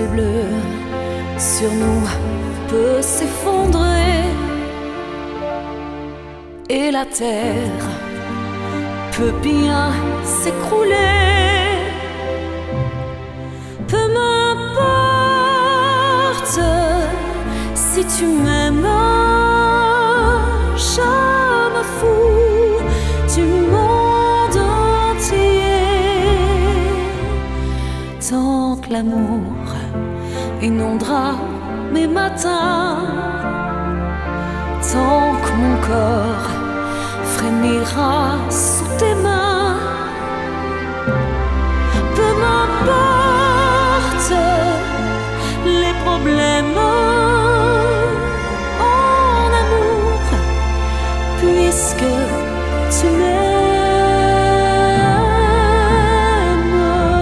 ciel bleu sur nous peut s'effondrer et la terre peut bien s'écrouler. Peu m'importe si tu m'aimes, je me fous du monde entier. Tant que l'amour inondera mes matins, tant que mon corps frémira sous tes mains. Peu m'importe les problèmes en amour, puisque tu m'aimes.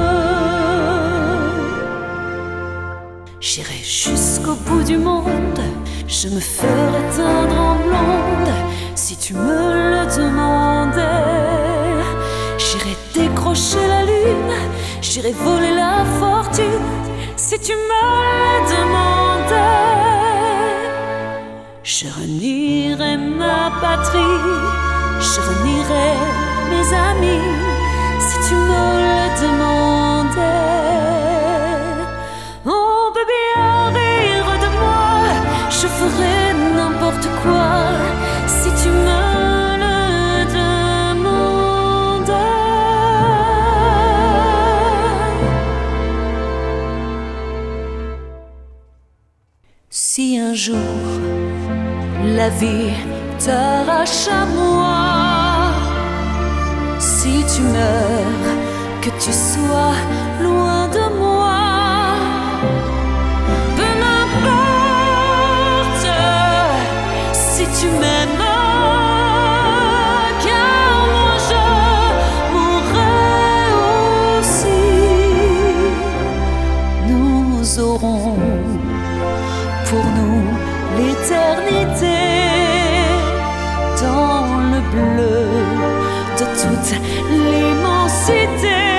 J'irai jusqu'au bout du monde, je me ferai teindre en blonde si tu me le demandais. J'irai décrocher la lune, j'irai voler la fortune si tu me le demandais. Je renierai ma patrie, je renierai mes amis si tu me le demandais. On peut bien rire de moi, je ferai n'importe quoi si tu me le demandais. Si un jour la vie t'arrache à moi, si tu meurs, que tu sois loin de moi, peu m'importe si tu m'aimes, car moi je mourrai aussi. Nous aurons pour nous l'éternité dans le bleu de toute l'immensité.